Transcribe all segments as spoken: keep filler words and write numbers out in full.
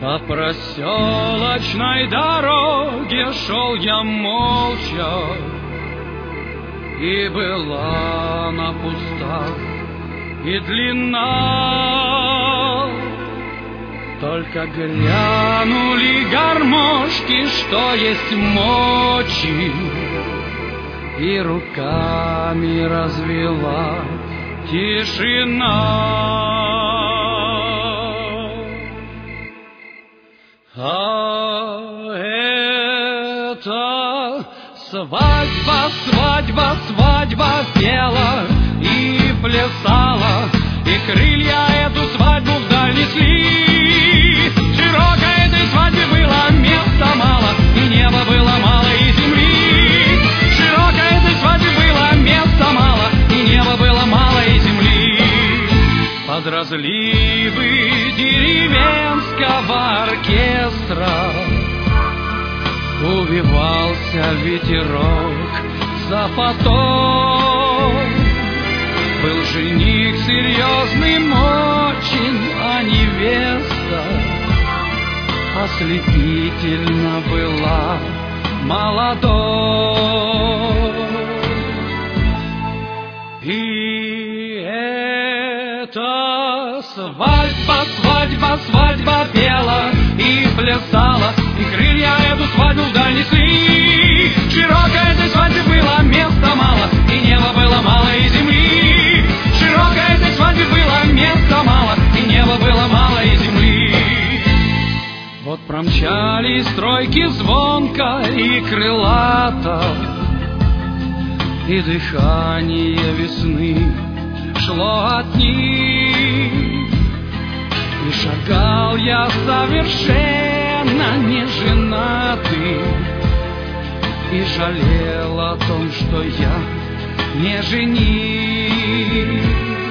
По проселочной дороге шел я молча, и была она пуста и длинна. Только грянули гармошки, что есть мочи, и руками развела тишина. А это свадьба, свадьба, свадьба пела и плясала, и крылья эту свадьбу вдаль несли. Широкой этой свадьбе было места мало, и неба было мало, и земли. Широкой этой свадьбе было места мало, и неба было мало, и земли. Под разливы деревенского оркестра увивался ветерок за поток. Был жених серьезным очень, а невеста ослепительно была молодой. И эта свадьба, свадьба, свадьба пела и плясала, и крылья эту свадьбу вдаль несли. Широкой этой свадьбе было места мало, и неба было мало, и земли. Широкой этой свадьбе было места мало, и неба было мало, и земли. Вот промчались стройки звонко и крылато, и дыхание весны шло от них. И шагал я совершенно не женатый, и жалел о том, что я не жених.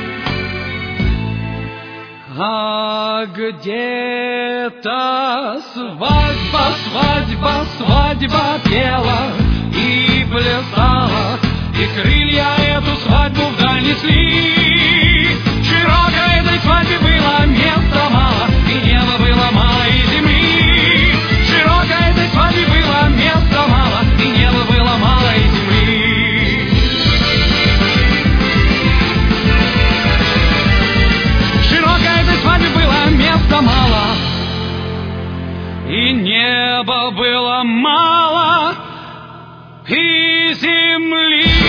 А где-то свадьба, свадьба, свадьба пела и плясала, и крылья эту свадьбу вдаль несли. Широкой этой свадьбе было места мало, и неба было мало, и земли. Широкой этой свадьбе было места мало, и неба было мало, и земли. Широкой этой свадьбе было места мало, и неба было мало, и земли.